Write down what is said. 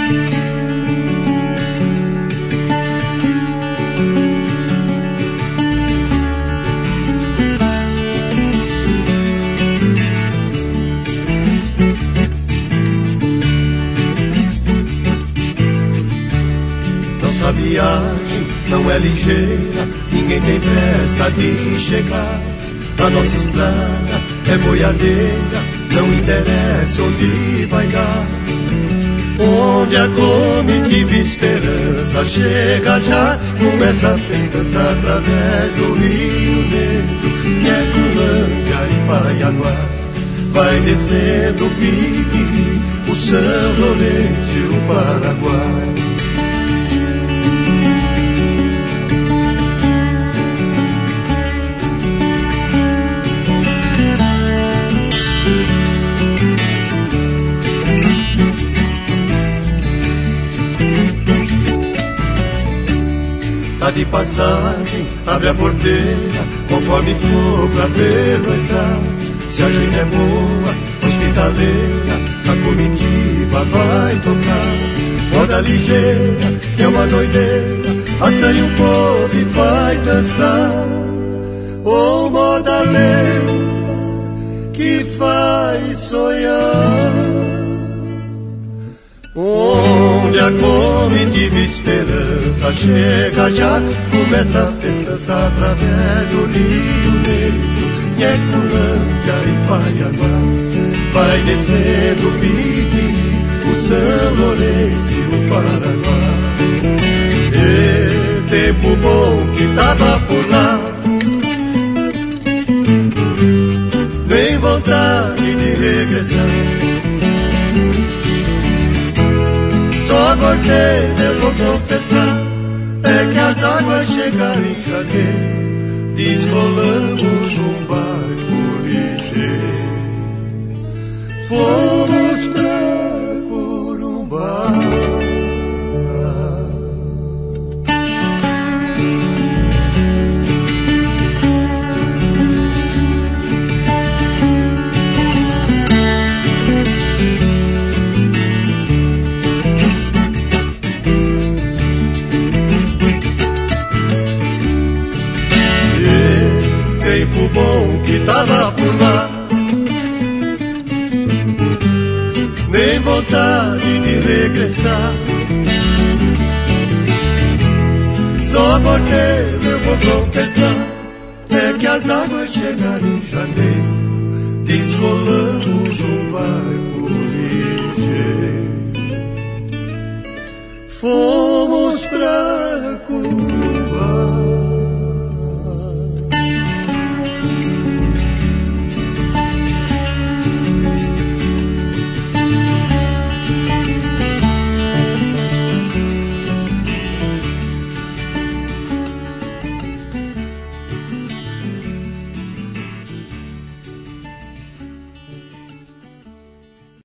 Nossa viagem não é ligeira, ninguém tem pressa de chegar. A nossa estrada é boiadeira, não interessa onde vai dar. Onde a comitiva esperança chega já, começa a festança através do Rio Negro, Nheculândia e Paiaguás. Vai descendo o Pique, o São Lourenço e o Paraguai. Tá de passagem, abre a porteira, conforme for pra pernoitar. Se a gente é boa, hospitaleira, a comitiva vai tocar. Roda ligeira, que é uma doideira, assanha o povo e faz dançar. Ou moda lenta, que faz sonhar. Onde a comitiva esperança chega já, começa a festança através do Rio Negro, Nheculândia e Paiaguás. Vai descendo o Pique, o São Lourenço e o Paraguai. E tempo bom que tava por lá, nem vontade de regressar. Só voltei, eu vou confessar, é que as águas chegaram em janeiro, descolamos um barco ligeiro, fomos pra Corumbá. Tempo bom que tava por lá, nem vontade de regressar. Só porque eu vou confessar, é que as águas chegaram em janeiro, descolamos um barco ligeiro.